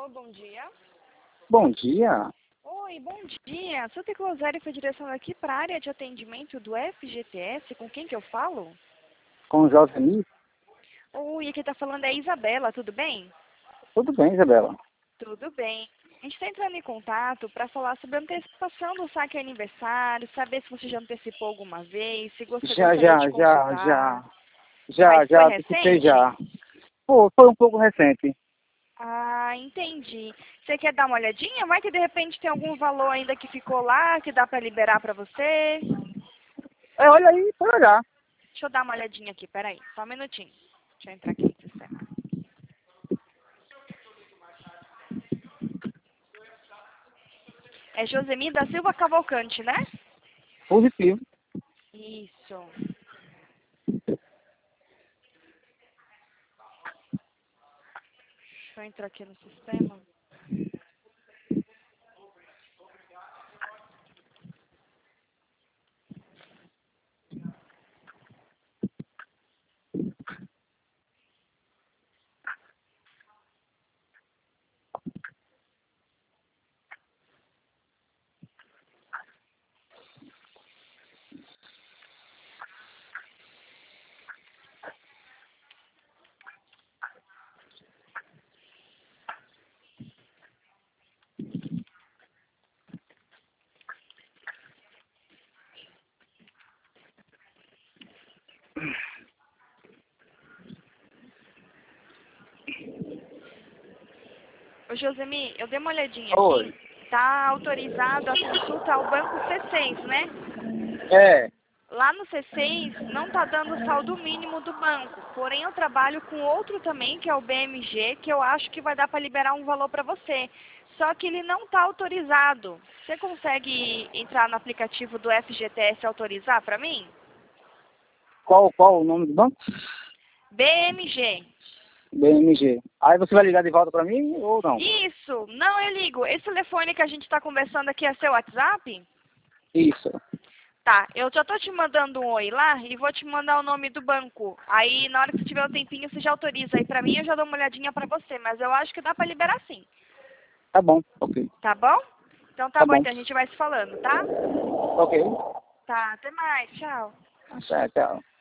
Alô, bom dia. Bom dia. Oi, bom dia. Sou Teclosari, foi direcionado aqui para a área de atendimento do FGTS. Com quem que eu falo? Com o Josemir? Oi, aqui tá falando é a Isabela, tudo bem? Tudo bem, Isabela? Tudo bem. A gente está entrando em contato para falar sobre a antecipação do saque aniversário, saber se você já antecipou alguma vez, se você gostaria de consultar. Foi Já antecipei recente? já. Pô, foi um pouco recente. Ah, entendi. Você quer dar uma olhadinha? Vai que de repente tem algum valor ainda que ficou lá, que dá para liberar para você? Olha aí, pode olhar. Deixa eu dar uma olhadinha aqui, peraí, só um minutinho. Deixa eu entrar aqui no sistema. É Josemir da Silva Cavalcante, né? Positivo. Isso. Deixa eu entrar aqui no sistema. Ô Josemir, eu dei uma olhadinha Oi. aqui. Tá autorizado a consulta ao banco C6, né? É. Lá no C6 não tá dando o saldo mínimo do banco. Porém, eu trabalho com outro também, que é o BMG, que eu acho que vai dar para liberar um valor para você. Só que ele não tá autorizado. Você consegue entrar no aplicativo do FGTS e autorizar para mim? Qual o nome do banco? BMG. BMG. Aí você vai ligar de volta pra mim ou não? Isso. Não, eu ligo. Esse telefone que a gente está conversando aqui é seu WhatsApp? Isso. Tá, eu já tô te mandando um oi lá e vou te mandar o nome do banco. Aí, na hora que você tiver um tempinho, você já autoriza aí pra mim, eu já dou uma olhadinha pra você. Mas eu acho que dá pra liberar sim. Tá bom, ok. Tá bom? Então tá Tá bom, bom. então a gente vai se falando, tá? Ok. Tá, até mais. Tchau. Tchau, tchau.